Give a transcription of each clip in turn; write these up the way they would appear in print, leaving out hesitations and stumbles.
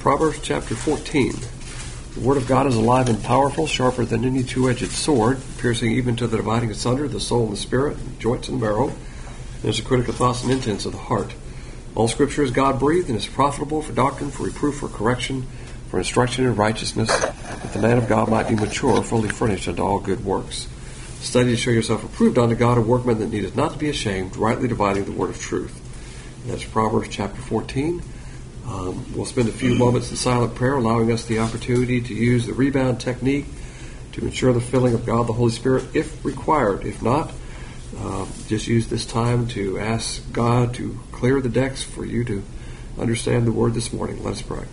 Proverbs chapter 14. The word of God is alive and powerful, sharper than any two-edged sword, piercing even to the dividing asunder the soul and the spirit, and joints and marrow, and is the critical thoughts and intents of the heart. All Scripture is God-breathed and is profitable for doctrine, for reproof, for correction, for instruction in righteousness, that the man of God might be mature, fully furnished unto all good works. Study to show yourself approved unto God, a workman that needeth not to be ashamed, rightly dividing the word of truth. And that's Proverbs chapter 14. We'll spend a few moments in silent prayer, allowing us the opportunity to use the rebound technique to ensure the filling of God the Holy Spirit if required. If not, just use this time to ask God to clear the decks for you to understand the word this morning. Let us pray.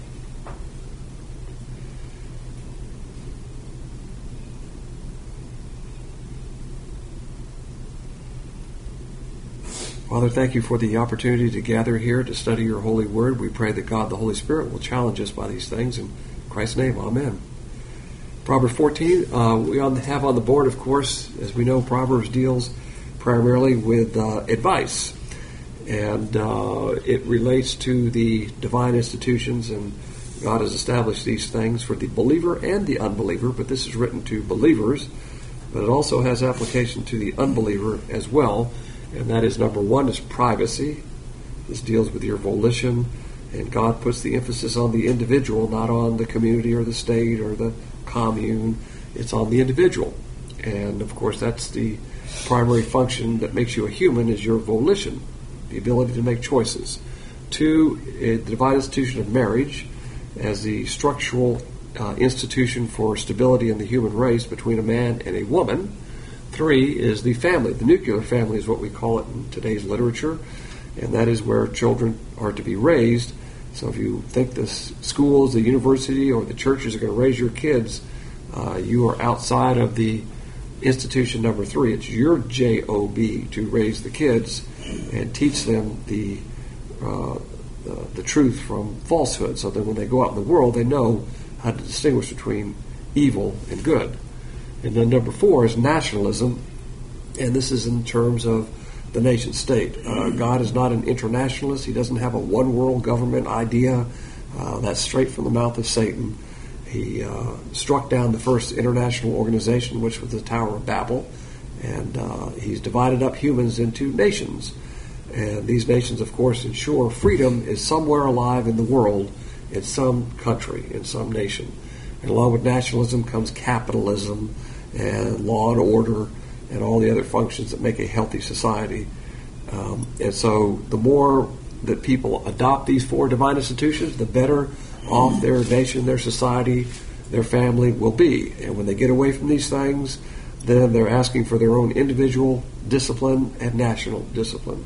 Father, thank you for the opportunity to gather here to study your holy word. We pray that God, the Holy Spirit, will challenge us by these things. In Christ's name, amen. Proverbs 14, we have on the board, of course, as we know, Proverbs deals primarily with advice. And it relates to the divine institutions, and God has established these things for the believer and the unbeliever, but this is written to believers, but it also has application to the unbeliever as well. And that is, number one, is privacy. This deals with your volition, and God puts the emphasis on the individual, not on the community or the state or the commune. It's on the individual. And, of course, that's the primary function that makes you a human, is your volition, the ability to make choices. Two, the divine institution of marriage as the structural institution for stability in the human race between a man and a woman. Three is the family. The nuclear family is what we call it in today's literature, and that is where children are to be raised. So if you think the schools, the university, or the churches are going to raise your kids, you are outside of the institution number three. It's your job to raise the kids and teach them the truth from falsehood, so that when they go out in the world, they know how to distinguish between evil and good. And then number four is nationalism, and this is in terms of the nation state. God is not an internationalist. He doesn't have a one-world government idea. That's straight from the mouth of Satan. He struck down the first international organization, which was the Tower of Babel, and he's divided up humans into nations. And these nations, of course, ensure freedom is somewhere alive in the world, in some country, in some nation. And along with nationalism comes capitalism and law and order and all the other functions that make a healthy society. And so the more that people adopt these four divine institutions, the better off their nation, their society, their family will be. And when they get away from these things, then they're asking for their own individual discipline and national discipline.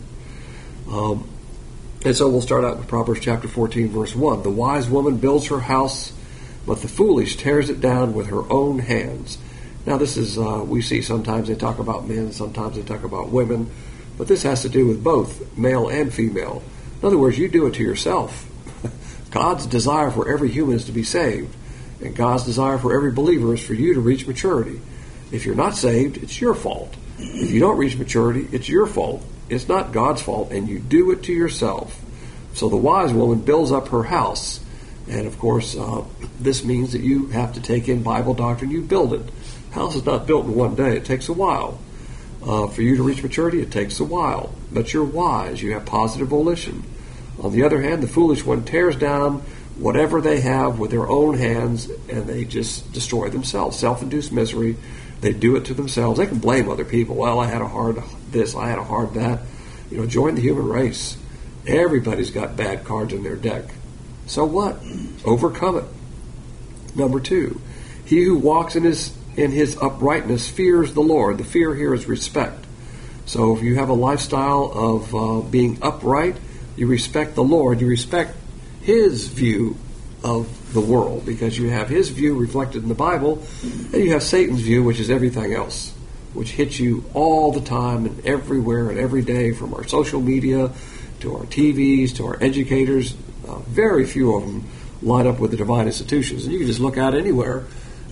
And so we'll start out with Proverbs chapter 14, verse 1. The wise woman builds her house, but the foolish tears it down with her own hands. Now this is, we see sometimes they talk about men, sometimes they talk about women, but this has to do with both male and female. In other words, you do it to yourself. God's desire for every human is to be saved, and God's desire for every believer is for you to reach maturity. If you're not saved, it's your fault. If you don't reach maturity, it's your fault. It's not God's fault, and you do it to yourself. So the wise woman builds up her house, and of course, this means that you have to take in Bible doctrine, you build it. House is not built in one day. It takes a while. For you to reach maturity, it takes a while. But you're wise. You have positive volition. On the other hand, the foolish one tears down whatever they have with their own hands, and they just destroy themselves. Self-induced misery. They do it to themselves. They can blame other people. Well, I had a hard this, I had a hard that. Join the human race. Everybody's got bad cards in their deck. So what? Overcome it. Number two, he who walks in his uprightness fears the Lord. The fear here is respect. So if you have a lifestyle of being upright, you respect the Lord. You respect His view of the world, because you have His view reflected in the Bible, and you have Satan's view, which is everything else, which hits you all the time and everywhere and every day, from our social media to our TVs to our educators. Very few of them line up with the divine institutions. And you can just look out anywhere.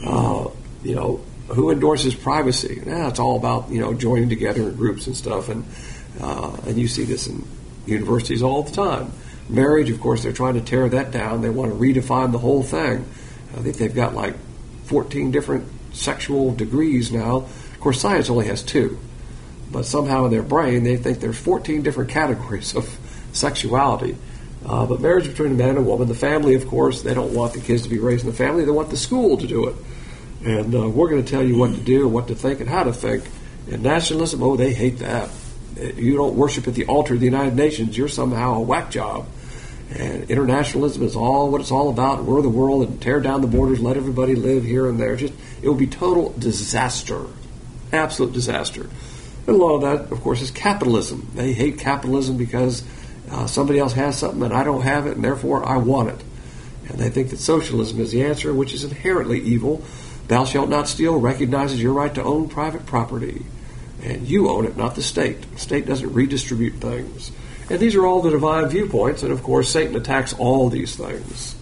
Who endorses privacy? It's all about, joining together in groups and stuff. And you see this in universities all the time. Marriage, of course, they're trying to tear that down. They want to redefine the whole thing. I think they've got like 14 different sexual degrees now. Of course, science only has 2. But somehow in their brain, they think there's 14 different categories of sexuality. But marriage between a man and a woman, the family, of course, they don't want the kids to be raised in the family. They want the school to do it. And we're going to tell you what to do, what to think, and how to think. And nationalism, oh, they hate that. You don't worship at the altar of the United Nations. You're somehow a whack job. And internationalism is all what it's all about. We're the world, and tear down the borders, let everybody live here and there. It will be total disaster, absolute disaster. And a lot of that, of course, is capitalism. They hate capitalism because somebody else has something and I don't have it, and therefore I want it. And they think that socialism is the answer, which is inherently evil. Thou shalt not steal recognizes your right to own private property. And you own it, not the state. The state doesn't redistribute things. And these are all the divine viewpoints, and of course Satan attacks all these things.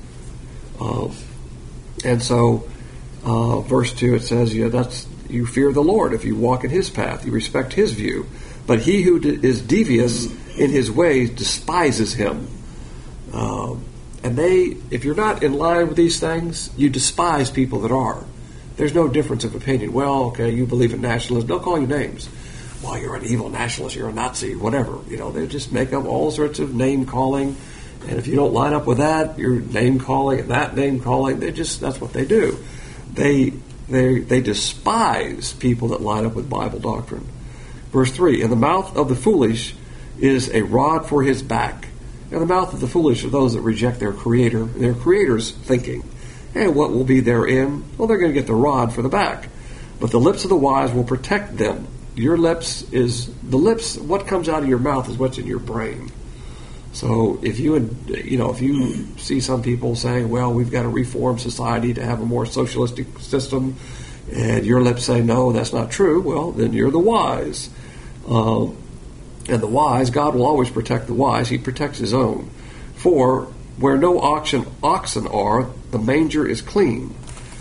And so, verse 2, it says, you fear the Lord if you walk in his path, you respect his view. But he who is devious in his ways despises him. And if you're not in line with these things, you despise people that are. There's no difference of opinion. Well, okay, you believe in nationalism. They'll call you names. Well, you're an evil nationalist, you're a Nazi, whatever. They just make up all sorts of name-calling. And if you don't line up with that, you're name-calling and that name-calling. That's what they do. They despise people that line up with Bible doctrine. Verse 3, in the mouth of the foolish is a rod for his back. In the mouth of the foolish are those that reject their Creator's thinking. And what will be therein? Well, they're going to get the rod for the back. But the lips of the wise will protect them. Your lips what comes out of your mouth is what's in your brain. So if you see some people saying, well, we've got to reform society to have a more socialistic system, and your lips say, no, that's not true, well, then you're the wise. And the wise, God will always protect the wise. He protects his own. For where no oxen are, the manger is clean.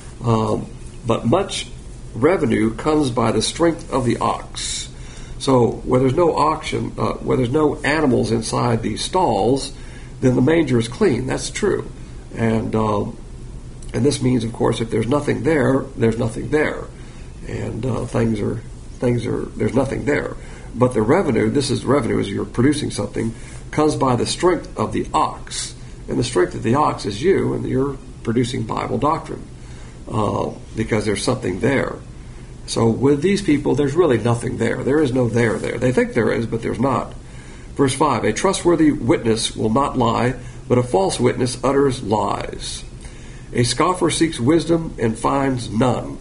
But much revenue comes by the strength of the ox. So where there's no where there's no animals inside these stalls, then the manger is clean. That's true. And this means, of course, if there's nothing there, there's nothing there. And there's nothing there. But the revenue, revenue as you're producing something, comes by the strength of the ox. And the strength of the ox is you, and you're producing Bible doctrine. Because there's something there. So with these people, there's really nothing there. There is no there. They think there is, but there's not. Verse 5, a trustworthy witness will not lie, but a false witness utters lies. A scoffer seeks wisdom and finds none.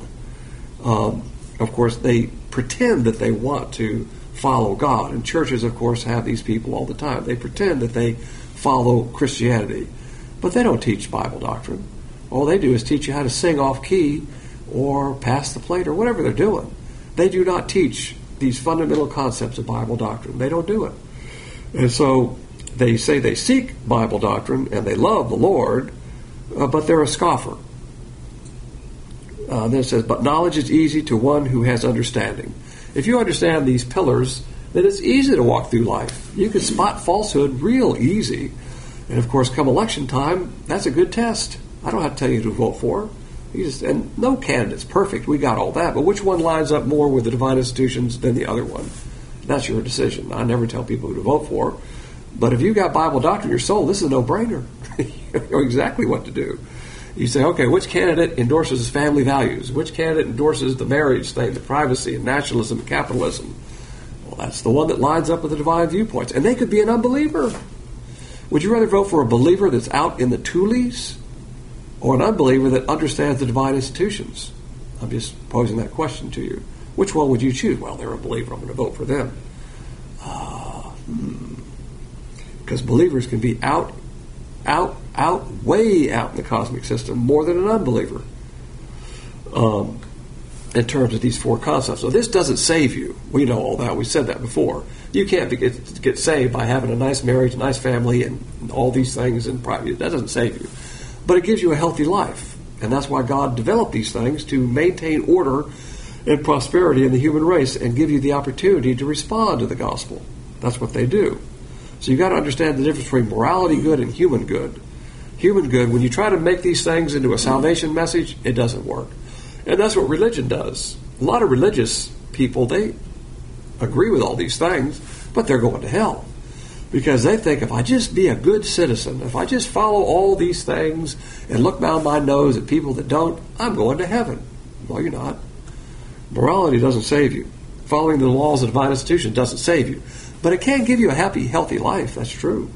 Of course, they pretend that they want to follow God. And churches, of course, have these people all the time. They pretend that they follow Christianity. But they don't teach Bible doctrine. All they do is teach you how to sing off key or pass the plate or whatever they're doing. They do not teach these fundamental concepts of Bible doctrine. They don't do it. And so they say they seek Bible doctrine and they love the Lord, but they're a scoffer. Then it says, but knowledge is easy to one who has understanding. If you understand these pillars, then it's easy to walk through life. You can spot falsehood real easy. And of course, come election time, that's a good test. I don't have to tell you who to vote for. And no candidate's perfect. We got all that. But which one lines up more with the divine institutions than the other one? That's your decision. I never tell people who to vote for. But if you got Bible doctrine in your soul, this is a no-brainer. You know exactly what to do. You say, okay, which candidate endorses family values? Which candidate endorses the marriage thing, the privacy and nationalism and capitalism? Well, that's the one that lines up with the divine viewpoints. And they could be an unbeliever. Would you rather vote for a believer that's out in the toolies or an unbeliever that understands the divine institutions? I'm just posing that question to you. Which one would you choose? Well, they're a believer. I'm going to vote for them. Because believers can be way out in the cosmic system more than an unbeliever in terms of these four concepts. So this doesn't save you. We know all that. We said that before. You can't get saved by having a nice marriage, a nice family, and all these things in private. That doesn't save you. But it gives you a healthy life. And that's why God developed these things, to maintain order and prosperity in the human race and give you the opportunity to respond to the gospel. That's what they do. So you've got to understand the difference between morality good and human good. Human good, when you try to make these things into a salvation message, it doesn't work. And that's what religion does. A lot of religious people, they agree with all these things, but they're going to hell. Because they think if I just be a good citizen, if I just follow all these things and look down my nose at people that don't, I'm going to heaven. Well, you're not. Morality doesn't save you. Following the laws of divine institution doesn't save you. But it can give you a happy, healthy life. That's true.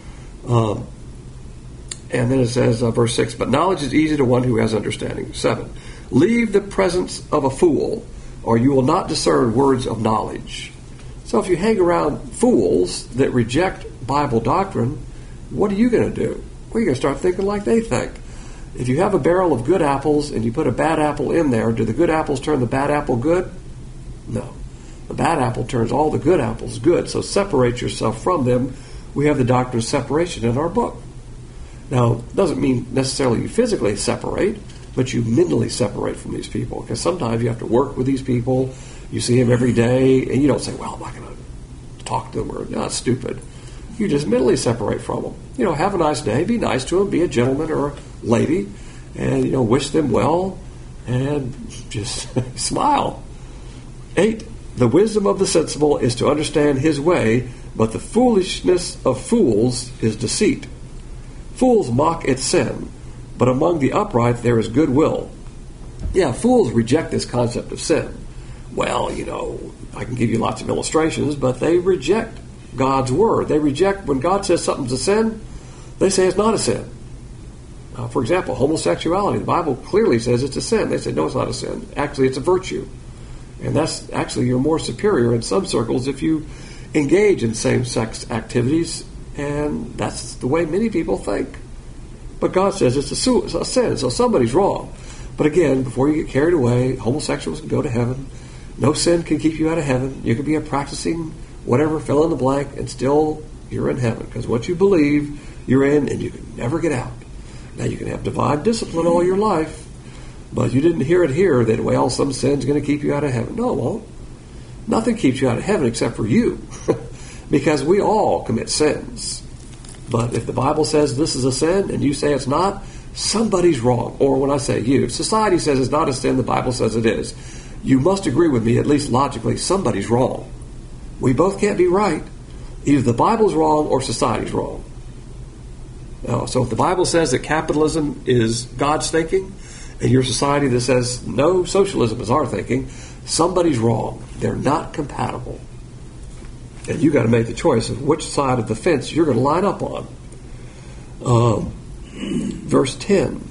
And then it says, verse 6, but knowledge is easy to one who has understanding. 7, leave the presence of a fool, or you will not discern words of knowledge. So if you hang around fools that reject Bible doctrine, what are you going to do? Well, you're going to start thinking like they think. If you have a barrel of good apples and you put a bad apple in there, do the good apples turn the bad apple good? No. The bad apple turns all the good apples good. So separate yourself from them. We have the doctrine of separation in our book. Now, it doesn't mean necessarily you physically separate, but you mentally separate from these people. Because sometimes you have to work with these people. You see them every day, and you don't say, well, I'm not going to talk to them, or no, it's stupid. You just mentally separate from them. Have a nice day, be nice to them, be a gentleman or a lady, and, wish them well, and just smile. 8, the wisdom of the sensible is to understand his way, but the foolishness of fools is deceit. Fools mock at sin, but among the upright there is goodwill. Yeah, fools reject this concept of sin. Well, I can give you lots of illustrations, but they reject God's word. They reject when God says something's a sin, they say it's not a sin. For example, homosexuality. The Bible clearly says it's a sin. They say, no, it's not a sin. Actually, it's a virtue. And that's actually, you're more superior in some circles if you engage in same-sex activities, and that's the way many people think. But God says it's a sin, so somebody's wrong. But again, before you get carried away, homosexuals can go to heaven. No sin can keep you out of heaven. You could be a practicing whatever, fill in the blank, and still you're in heaven. Because what you believe, you're in, and you can never get out. Now, you can have divine discipline all your life, but you didn't hear it here that, well, some sin's going to keep you out of heaven. No, it won't. Nothing keeps you out of heaven except for you. Because we all commit sins. But if the Bible says this is a sin and you say it's not, somebody's wrong. Or when I say you, society says it's not a sin, the Bible says it is. You must agree with me, at least logically, somebody's wrong. We both can't be right. Either the Bible's wrong or society's wrong. So if the Bible says that capitalism is God's thinking, and your society that says no, socialism is our thinking, somebody's wrong. They're not compatible. And you got to make the choice of which side of the fence you're going to line up on. Verse 10.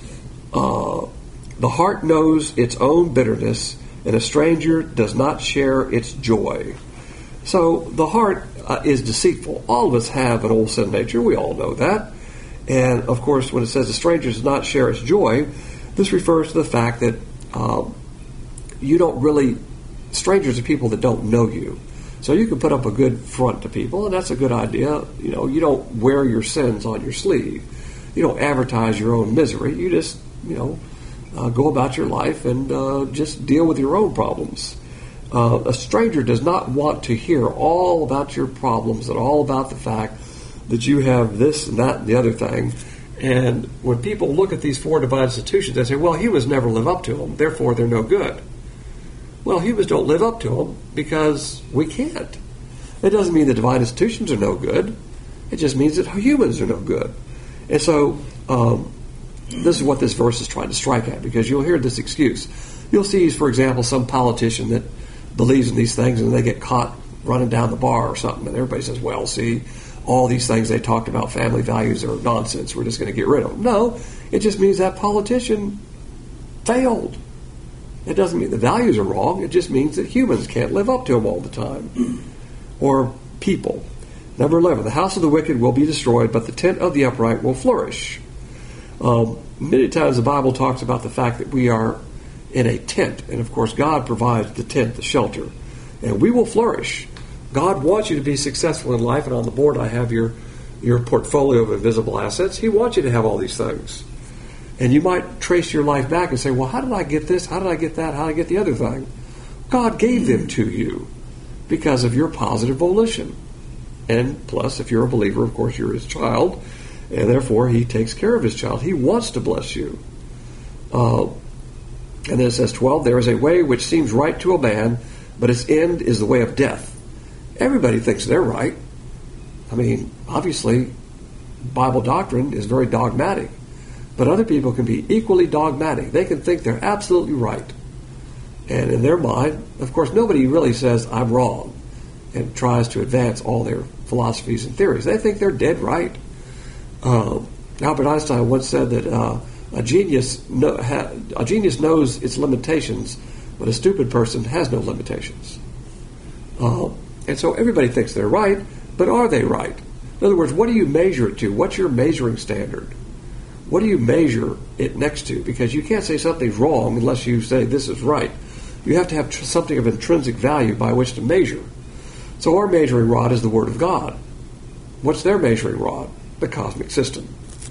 The heart knows its own bitterness, and a stranger does not share its joy. So the heart is deceitful. All of us have an old sin nature. We all know that. And, of course, when it says a stranger does not share its joy, this refers to the fact that you don't really... Strangers are people that don't know you. So you can put up a good front to people, and that's a good idea. You don't wear your sins on your sleeve. You don't advertise your own misery. You just, go about your life and just deal with your own problems. A stranger does not want to hear all about your problems and all about the fact that you have this and that and the other thing. And when people look at these 4 divine institutions, they say, well, humans never live up to them, therefore they're no good. Well, humans don't live up to them because we can't. It doesn't mean the divine institutions are no good. It just means that humans are no good. And so this is what this verse is trying to strike at, because you'll hear this excuse. You'll see, for example, some politician that believes in these things and they get caught running down the bar or something, and everybody says, well, see, all these things they talked about, family values, are nonsense. We're just going to get rid of them. No, it just means that politician failed. It doesn't mean the values are wrong. It just means that humans can't live up to them all the time. Or people. Number 11, the house of the wicked will be destroyed, but the tent of the upright will flourish. Many times the Bible talks about the fact that we are in a tent, and of course God provides the tent, the shelter, and we will flourish. God wants you to be successful in life, and on the board I have your portfolio of invisible assets. He wants you to have all these things. And you might trace your life back and say, well, how did I get this? How did I get that? How did I get the other thing? God gave them to you because of your positive volition. And plus, if you're a believer, of course, you're his child, and therefore he takes care of his child. He wants to bless you. And then it says 12, there is a way which seems right to a man, but its end is the way of death. Everybody thinks they're right. I mean, obviously, Bible doctrine is very dogmatic, but other people can be equally dogmatic. They can think they're absolutely right. And in their mind, of course, nobody really says, I'm wrong, and tries to advance all their philosophies and theories. They think they're dead right. Albert Einstein once said that a genius knows its limitations, but a stupid person has no limitations. And so everybody thinks they're right, but are they right? In other words, what do you measure it to? What's your measuring standard? What do you measure it next to? Because you can't say something's wrong unless you say this is right. You have to have something of intrinsic value by which to measure. So our measuring rod is the Word of God. What's their measuring rod? The cosmic system.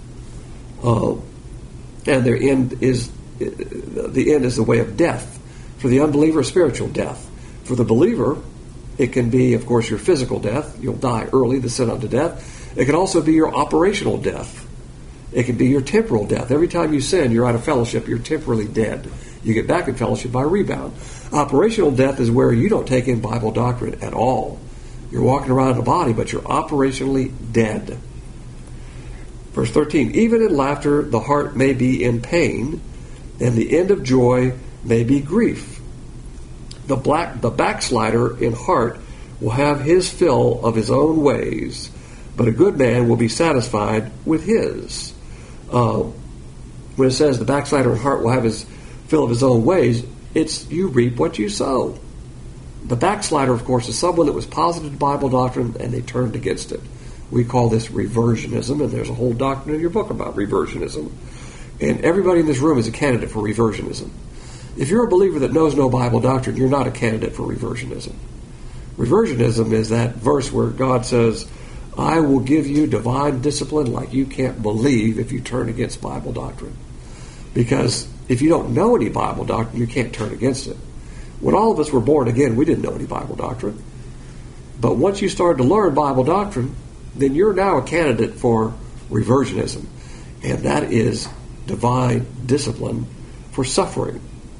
And their end is the way of death. For the unbeliever, spiritual death. For the believer, it can be, of course, your physical death. You'll die early, the sin unto death. It can also be your operational death. It can be your temporal death. Every time you sin, you're out of fellowship, you're temporarily dead. You get back in fellowship by rebound. Operational death is where you don't take in Bible doctrine at all. You're walking around in a body, but you're operationally dead. Verse 13, even in laughter the heart may be in pain, and the end of joy may be grief. The backslider in heart will have his fill of his own ways, but a good man will be satisfied with his. When it says the backslider in heart will have his fill of his own ways, it's you reap what you sow. The backslider, of course, is someone that was positive to Bible doctrine and they turned against it. We call this reversionism, and there's a whole doctrine in your book about reversionism. And everybody in this room is a candidate for reversionism. If you're a believer that knows no Bible doctrine, you're not a candidate for reversionism. Reversionism is that verse where God says, I will give you divine discipline like you can't believe if you turn against Bible doctrine. Because if you don't know any Bible doctrine, you can't turn against it. When all of us were born again, we didn't know any Bible doctrine. But once you started to learn Bible doctrine, then you're now a candidate for reversionism. And that is divine discipline for suffering.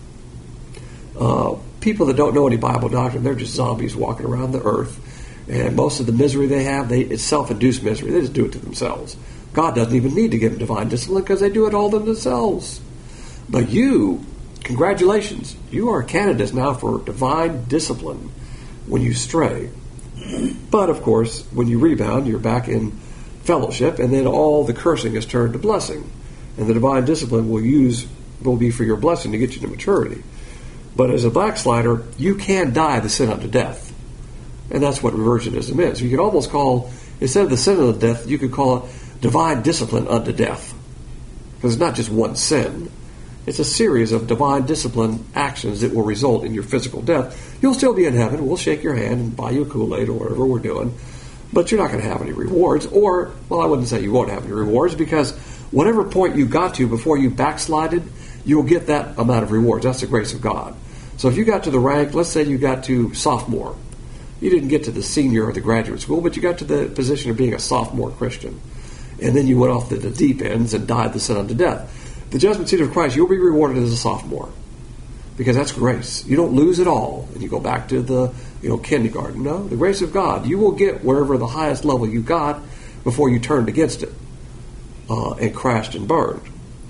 People that don't know any Bible doctrine, they're just zombies walking around the earth. And most of the misery they have, it's self-induced misery. They just do it to themselves. God doesn't even need to give them divine discipline because they do it all themselves. But you, congratulations, you are a candidate now for divine discipline when you stray. But, of course, when you rebound, you're back in fellowship, and then all the cursing is turned to blessing. And the divine discipline will be for your blessing to get you to maturity. But as a backslider, you can die the sin unto death. And that's what reversionism is. You could almost call, instead of the sin unto death, you could call it divine discipline unto death. Because it's not just one sin. It's a series of divine discipline actions that will result in your physical death. You'll still be in heaven. We'll shake your hand and buy you a Kool-Aid or whatever we're doing. But you're not going to have any rewards. Or, well, I wouldn't say you won't have any rewards, because whatever point you got to before you backslided, you'll get that amount of rewards. That's the grace of God. So if you got to the rank, let's say you got to sophomore. You didn't get to the senior or the graduate school, but you got to the position of being a sophomore Christian. And then you went off the deep ends and died the sin unto death. The judgment seat of Christ, you'll be rewarded as a sophomore. Because that's grace. You don't lose it all and you go back to the kindergarten. No, the grace of God. You will get wherever the highest level you got before you turned against it and crashed and burned.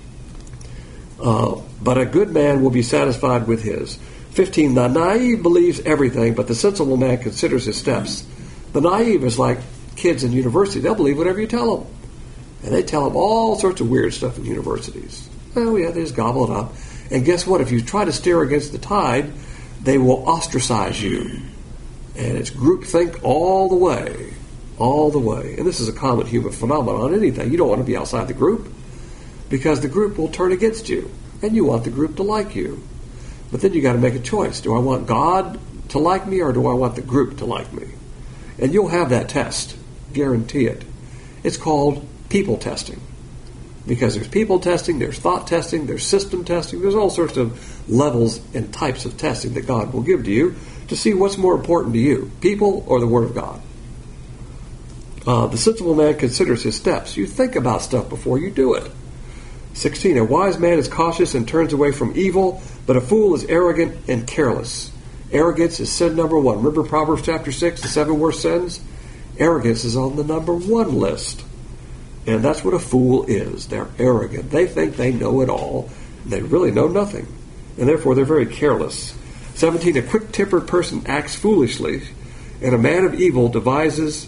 But a good man will be satisfied with his. 15, the naive believes everything, but the sensible man considers his steps. The naive is like kids in university. They'll believe whatever you tell them. And they tell them all sorts of weird stuff in universities. Oh, yeah, they just gobble it up. And guess what? If you try to steer against the tide, they will ostracize you. And it's groupthink all the way. All the way. And this is a common human phenomenon on anything. You don't want to be outside the group, because the group will turn against you. And you want the group to like you. But then you got to make a choice. Do I want God to like me, or do I want the group to like me? And you'll have that test. Guarantee it. It's called people testing. Because there's people testing, there's thought testing, there's system testing, there's all sorts of levels and types of testing that God will give to you to see what's more important to you, people or the Word of God. The sensible man considers his steps. You think about stuff before you do it. 16. A wise man is cautious and turns away from evil, but a fool is arrogant and careless. Arrogance is sin number 1. Remember Proverbs chapter 6, the 7 worst sins? Arrogance is on the number 1 list. And that's what a fool is. They're arrogant. They think they know it all. They really know nothing. And therefore they're very careless. 17. A quick-tempered person acts foolishly, and a man of evil devices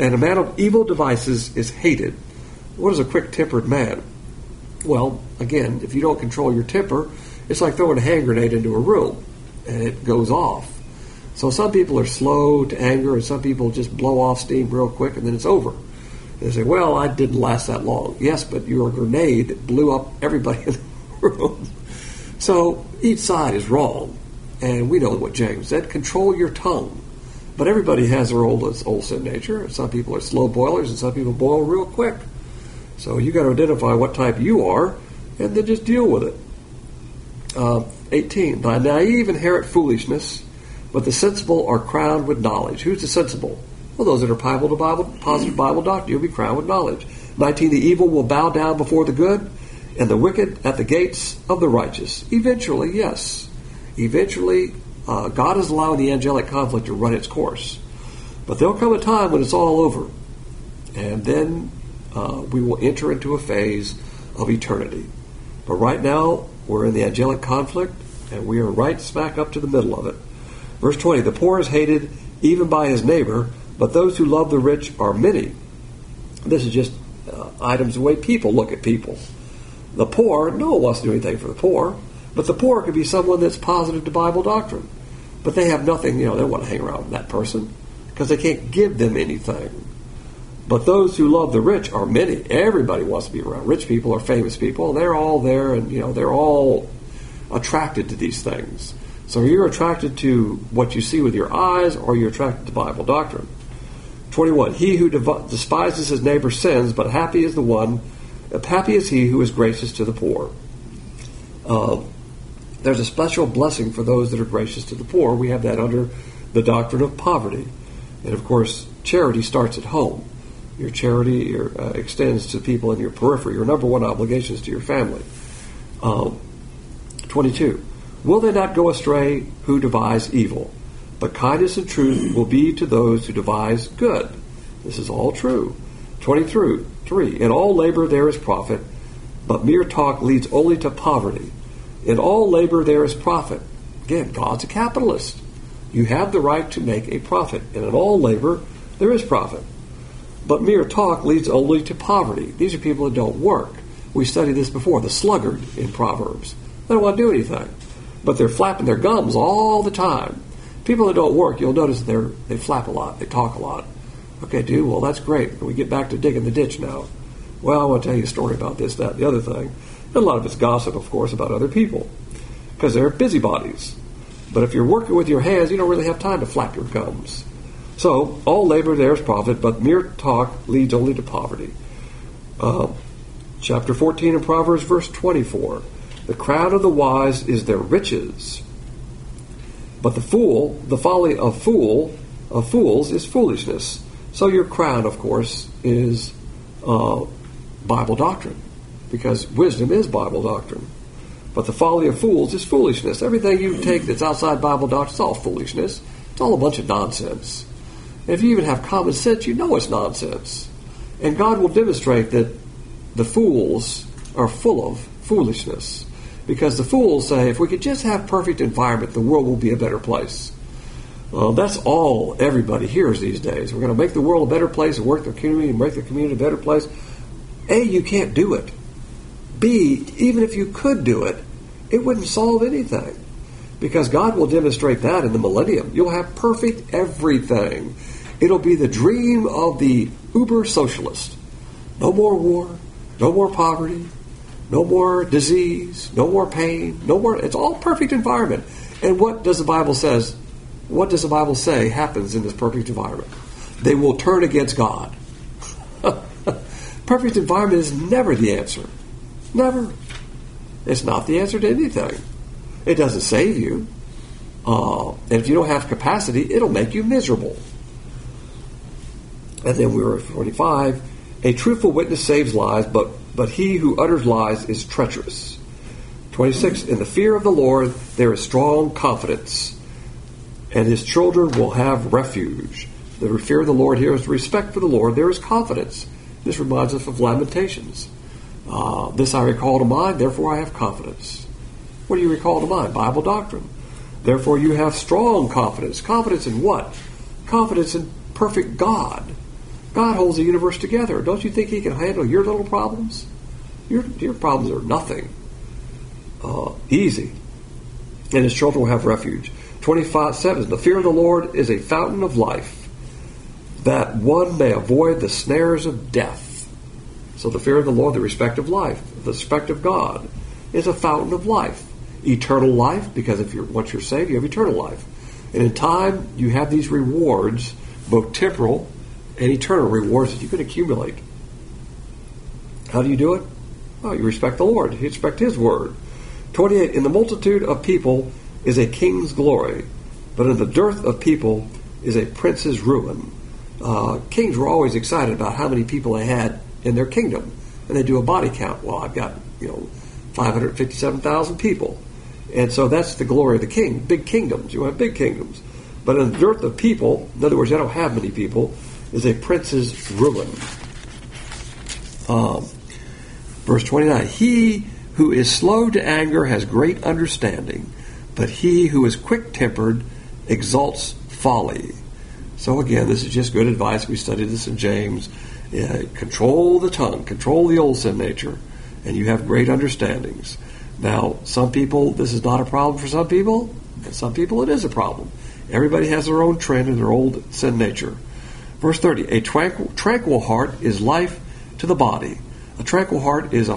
is hated. What is a quick-tempered man? Well, again, if you don't control your temper, it's like throwing a hand grenade into a room, and it goes off. So some people are slow to anger, and some people just blow off steam real quick, and then it's over. They say, well, I didn't last that long. Yes, but you're a grenade that blew up everybody in the room. So each side is wrong. And we know what James said, control your tongue. But everybody has their old sin nature. Some people are slow boilers, and some people boil real quick. So you got to identify what type you are, and then just deal with it. 18. The naive inherit foolishness, but the sensible are crowned with knowledge. Who's the sensible? Well, those that are positive Bible doctrine. You'll be crowned with knowledge. 19. The evil will bow down before the good, and the wicked at the gates of the righteous. Eventually, yes. Eventually, God is allowing the angelic conflict to run its course. But there'll come a time when it's all over. And then we will enter into a phase of eternity. But right now, we're in the angelic conflict, and we are right smack up to the middle of it. Verse 20, the poor is hated even by his neighbor, but those who love the rich are many. This is just items the way people look at people. The poor, no one wants to do anything for the poor, but the poor could be someone that's positive to Bible doctrine. But they have nothing, they don't want to hang around with that person because they can't give them anything. But those who love the rich are many. Everybody wants to be around rich people or famous people. They're all there, and they're all attracted to these things. So you're attracted to what you see with your eyes, or you're attracted to Bible doctrine. 21. He who despises his neighbor sins, but happy is he who is gracious to the poor. There's a special blessing for those that are gracious to the poor. We have that under the doctrine of poverty. And of course, charity starts at home. Your charity extends to people in your periphery. Your number one obligation is to your family. 22. Will they not go astray who devise evil? But kindness and truth will be to those who devise good. This is all true. 23. In all labor there is profit, but mere talk leads only to poverty. In all labor there is profit. Again, God's a capitalist. You have the right to make a profit. And in all labor there is profit. But mere talk leads only to poverty. These are people that don't work. We studied this before, the sluggard in Proverbs. They don't want to do anything. But they're flapping their gums all the time. People that don't work, you'll notice they flap a lot. They talk a lot. Okay, dude, well, that's great. We get back to digging the ditch now. Well, I want to tell you a story about this, that, and the other thing. And a lot of it's gossip, of course, about other people. Because they're busybodies. But if you're working with your hands, you don't really have time to flap your gums. So, all labor there is profit, but mere talk leads only to poverty. Chapter 14 of Proverbs, verse 24. The crown of the wise is their riches. But the folly of fools is foolishness. So your crown, of course, is Bible doctrine. Because wisdom is Bible doctrine. But the folly of fools is foolishness. Everything you take that's outside Bible doctrine is all foolishness. It's all a bunch of nonsense. And if you even have common sense, you know it's nonsense. And God will demonstrate that the fools are full of foolishness. Because the fools say, if we could just have perfect environment, the world will be a better place. Well, that's all everybody hears these days. We're going to make the world a better place and work the community and make the community a better place. A, you can't do it. B, even if you could do it, it wouldn't solve anything. Because God will demonstrate that in the millennium. You'll have perfect everything. It'll be the dream of the uber socialist. No more war, no more poverty, no more disease, no more pain, no more. It's all perfect environment. And what does the Bible says? What does the Bible say happens in this perfect environment? They will turn against God. Perfect environment is never the answer. Never. It's not the answer to anything. It doesn't save you. And if you don't have capacity, it'll make you miserable. And then we were at 25. A truthful witness saves lives, but he who utters lies is treacherous. 26. In the fear of the Lord there is strong confidence, and his children will have refuge. The fear of the Lord here is the respect for the Lord. There is confidence. This reminds us of Lamentations. This I recall to mind, therefore I have confidence. What do you recall to mind? Bible doctrine. Therefore you have strong confidence. Confidence in what? Confidence in perfect God. God holds the universe together. Don't you think he can handle your little problems? Your problems are nothing. Easy. And his children will have refuge. 25:7. The fear of the Lord is a fountain of life, that one may avoid the snares of death. So the fear of the Lord, the respect of life, the respect of God, is a fountain of life. Eternal life, because once you're saved, you have eternal life. And in time, you have these rewards, both temporal and eternal rewards that you can accumulate. How do you do it? Oh, you respect the Lord. You respect his word. 28. In the multitude of people is a king's glory, but in the dearth of people is a prince's ruin. Kings were always excited about how many people they had in their kingdom, and they do a body count. Well, I've got 557,000 people, and so that's the glory of the king. Big kingdoms. You have big kingdoms, but in the dearth of people, in other words, they don't have many people, is a prince's ruin. Verse 29. He who is slow to anger has great understanding, but he who is quick-tempered exalts folly. So again, this is just good advice. We studied this in James. Control the tongue, control the old sin nature, and you have great understandings. Now, some people, this is not a problem for some people, and some people it is a problem. Everybody has their own trend and their old sin nature. Verse 30, a tranquil heart is life to the body. A tranquil heart is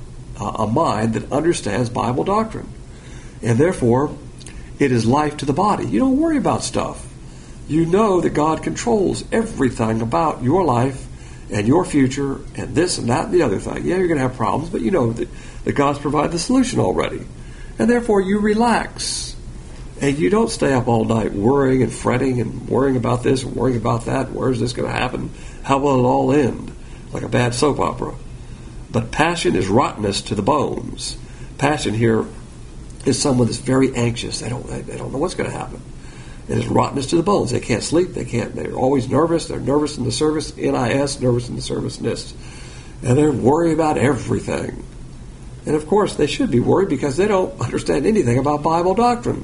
a mind that understands Bible doctrine. And therefore, it is life to the body. You don't worry about stuff. You know that God controls everything about your life and your future and this and that and the other thing. Yeah, you're going to have problems, but you know that God's provided the solution already. And therefore, you relax. And you don't stay up all night worrying and fretting and worrying about this and worrying about that. Where's this going to happen? How will it all end? Like a bad soap opera. But passion is rottenness to the bones. Passion here is someone that's very anxious. They don't know what's going to happen. And it's rottenness to the bones. They can't sleep. They're always nervous. They're nervous in the service, NIS, nervous in the service, NIST. And they're worried about everything. And of course, they should be worried because they don't understand anything about Bible doctrine.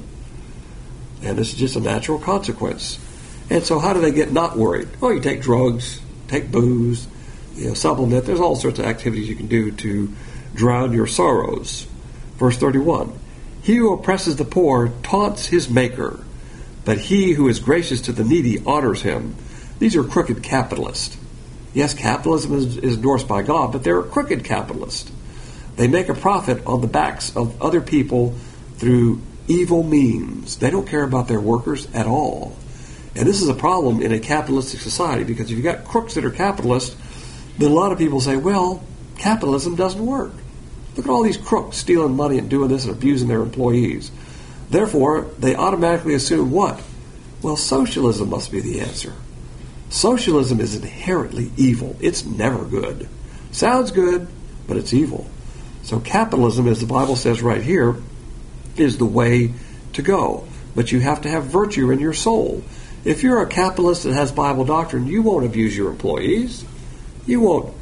And this is just a natural consequence. And so how do they get not worried? Well, you take drugs, take booze, supplement. There's all sorts of activities you can do to drown your sorrows. Verse 31, he who oppresses the poor taunts his maker, but he who is gracious to the needy honors him. These are crooked capitalists. Yes, capitalism is endorsed by God, but they're a crooked capitalist. They make a profit on the backs of other people through evil means. They don't care about their workers at all. And this is a problem in a capitalistic society, because if you've got crooks that are capitalists, then a lot of people say, well, capitalism doesn't work. Look at all these crooks stealing money and doing this and abusing their employees. Therefore, they automatically assume what? Well, socialism must be the answer. Socialism is inherently evil. It's never good. Sounds good, but it's evil. So capitalism, as the Bible says right here, is the way to go. But you have to have virtue in your soul. If you're a capitalist that has Bible doctrine, you won't abuse your employees. You won't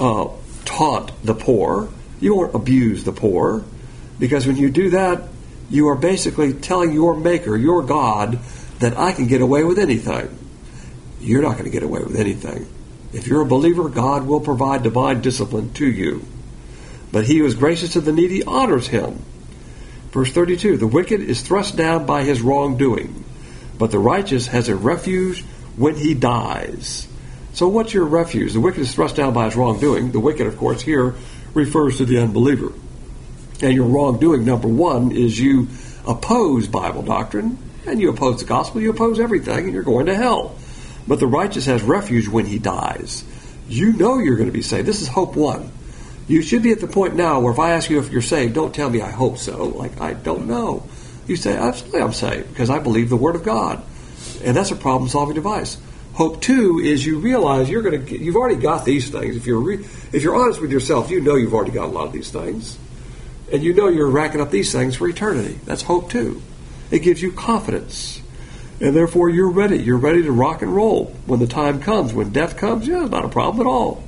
taunt the poor. You won't abuse the poor. Because when you do that, you are basically telling your maker, your God, that I can get away with anything. You're not going to get away with anything. If you're a believer, God will provide divine discipline to you. But he who is gracious to the needy honors him. Verse 32, the wicked is thrust down by his wrongdoing, but the righteous has a refuge when he dies. So what's your refuge? The wicked is thrust down by his wrongdoing. The wicked, of course, here refers to the unbeliever. And your wrongdoing, number one, is you oppose Bible doctrine, and you oppose the gospel, you oppose everything, and you're going to hell. But the righteous has refuge when he dies. You know you're going to be saved. This is hope one. You should be at the point now where if I ask you if you're saved, don't tell me I hope so. Like, I don't know. You say, absolutely I'm saved, because I believe the Word of God. And that's a problem-solving device. Hope 2 is you realize you've already got these things. If you're honest with yourself, you know you've already got a lot of these things. And you know you're racking up these things for eternity. That's hope 2. It gives you confidence. And therefore you're ready. You're ready to rock and roll when the time comes. When death comes, yeah, it's not a problem at all.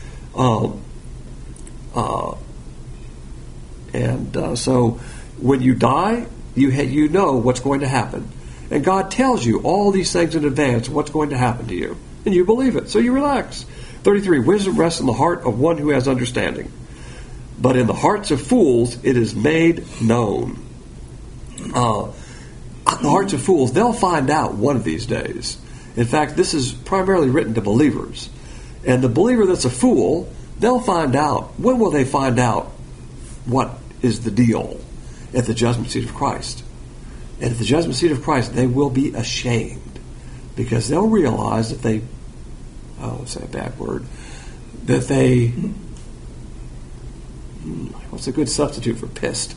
So when you die, you know what's going to happen. And God tells you all these things in advance, what's going to happen to you. And you believe it, so you relax. 33, wisdom rests in the heart of one who has understanding. But in the hearts of fools it is made known. The hearts of fools, they'll find out one of these days. In fact, this is primarily written to believers. And the believer that's a fool, they'll find out. When will they find out what is the deal? At the judgment seat of Christ. And at the judgment seat of Christ, they will be ashamed. Because they'll realize that they, say a bad word, that they, what's a good substitute for pissed?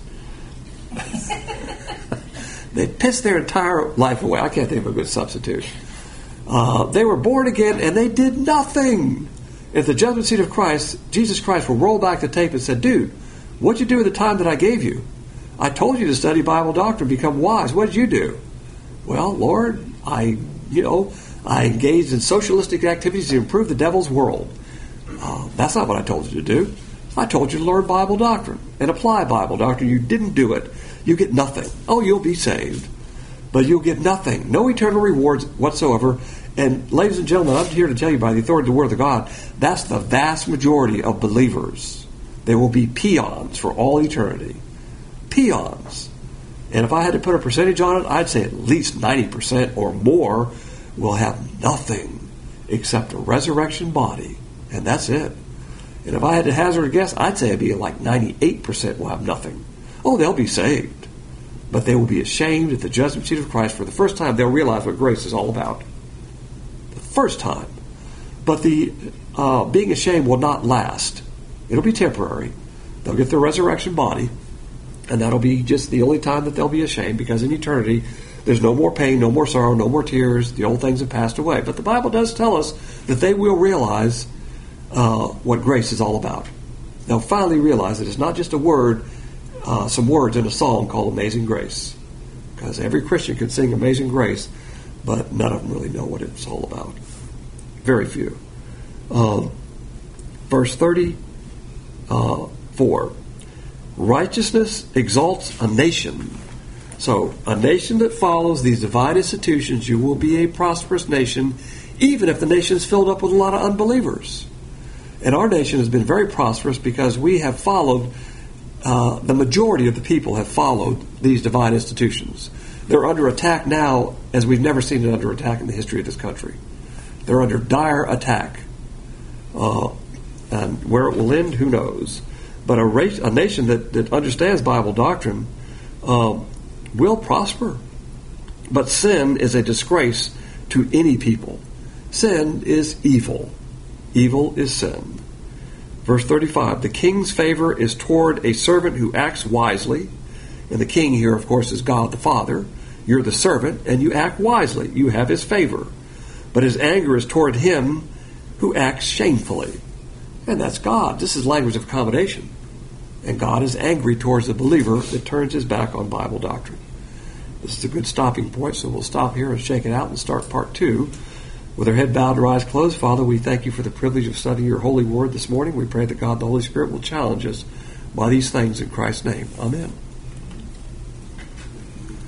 They pissed their entire life away. I can't think of a good substitute. They were born again and they did nothing. At the judgment seat of Christ, Jesus Christ will roll back the tape and say, dude, what'd you do with the time that I gave you? I told you to study Bible doctrine, become wise. What did you do? Well, Lord, I engaged in socialistic activities to improve the devil's world. That's not what I told you to do. I told you to learn Bible doctrine and apply Bible doctrine. You didn't do it. You get nothing. Oh, you'll be saved, but you'll get nothing. No eternal rewards whatsoever. And ladies and gentlemen, I'm here to tell you by the authority of the Word of God, that's the vast majority of believers. They will be peons for all eternity. Peons. And if I had to put a percentage on it, I'd say at least 90% or more will have nothing except a resurrection body. And that's it. And if I had to hazard a guess, I'd say it'd be like 98% will have nothing. Oh, they'll be saved. But they will be ashamed at the judgment seat of Christ. For the first time, they'll realize what grace is all about. The first time. But the being ashamed will not last. It'll be temporary. They'll get their resurrection body. And that'll be just the only time that they'll be ashamed, because in eternity, there's no more pain, no more sorrow, no more tears. The old things have passed away. But the Bible does tell us that they will realize what grace is all about. They'll finally realize that it's not just a word, some words in a song called Amazing Grace. Because every Christian can sing Amazing Grace, but none of them really know what it's all about. Very few. Verse 34. Righteousness exalts a nation. So, a nation that follows these divine institutions, you will be a prosperous nation, even if the nation is filled up with a lot of unbelievers. And our nation has been very prosperous because we have followed, the majority of the people have followed these divine institutions. They're under attack now as we've never seen it under attack in the history of this country. They're under dire attack. And where it will end, who knows? But a nation that understands Bible doctrine will prosper. But sin is a disgrace to any people. Sin is evil. Evil is sin. Verse 35, the king's favor is toward a servant who acts wisely. And the king here, of course, is God the Father. You're the servant, and you act wisely. You have his favor. But his anger is toward him who acts shamefully. And that's God. This is language of accommodation. And God is angry towards the believer that turns his back on Bible doctrine. This is a good stopping point, so we'll stop here and shake it out and start part 2. With our head bowed and our eyes closed, Father, we thank you for the privilege of studying your holy word this morning. We pray that God the Holy Spirit will challenge us by these things in Christ's name. Amen.